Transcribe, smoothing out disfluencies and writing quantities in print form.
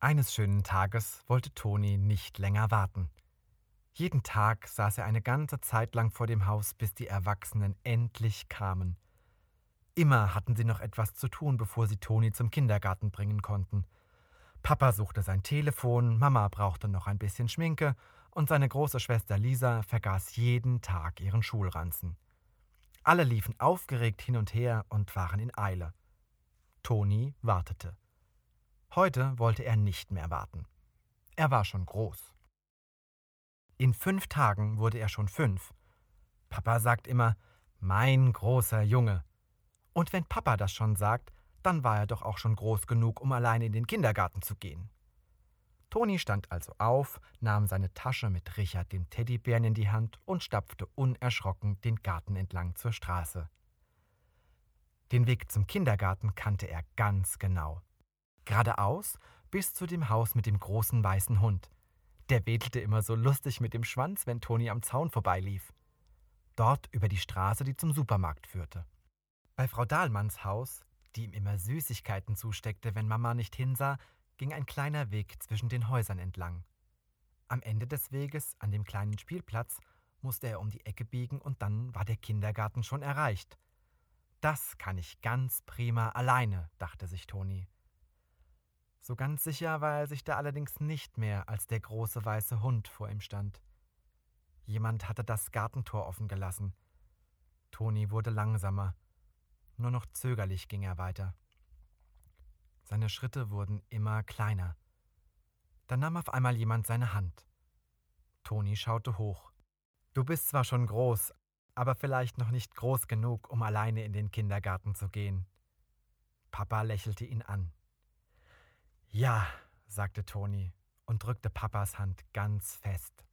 Eines schönen Tages wollte Toni nicht länger warten. Jeden Tag saß er eine ganze Zeit lang vor dem Haus, bis die Erwachsenen endlich kamen. Immer hatten sie noch etwas zu tun, bevor sie Toni zum Kindergarten bringen konnten. Papa suchte sein Telefon, Mama brauchte noch ein bisschen Schminke und seine große Schwester Lisa vergaß jeden Tag ihren Schulranzen. Alle liefen aufgeregt hin und her und waren in Eile. Toni wartete. Heute wollte er nicht mehr warten. Er war schon groß. In 5 Tagen wurde er schon 5. Papa sagt immer, mein großer Junge. Und wenn Papa das schon sagt, dann war er doch auch schon groß genug, um alleine in den Kindergarten zu gehen. Toni stand also auf, nahm seine Tasche mit Richard dem Teddybären in die Hand und stapfte unerschrocken den Garten entlang zur Straße. Den Weg zum Kindergarten kannte er ganz genau. Geradeaus bis zu dem Haus mit dem großen weißen Hund. Der wedelte immer so lustig mit dem Schwanz, wenn Toni am Zaun vorbeilief. Dort über die Straße, die zum Supermarkt führte. Bei Frau Dahlmanns Haus, die ihm immer Süßigkeiten zusteckte, wenn Mama nicht hinsah, ging ein kleiner Weg zwischen den Häusern entlang. Am Ende des Weges, an dem kleinen Spielplatz, musste er um die Ecke biegen und dann war der Kindergarten schon erreicht. Das kann ich ganz prima alleine, dachte sich Toni. So ganz sicher war er sich da allerdings nicht mehr, als der große weiße Hund vor ihm stand. Jemand hatte das Gartentor offen gelassen. Toni wurde langsamer. Nur noch zögerlich ging er weiter. Seine Schritte wurden immer kleiner. Dann nahm auf einmal jemand seine Hand. Toni schaute hoch. Du bist zwar schon groß, aber vielleicht noch nicht groß genug, um alleine in den Kindergarten zu gehen. Papa lächelte ihn an. Ja, sagte Toni und drückte Papas Hand ganz fest.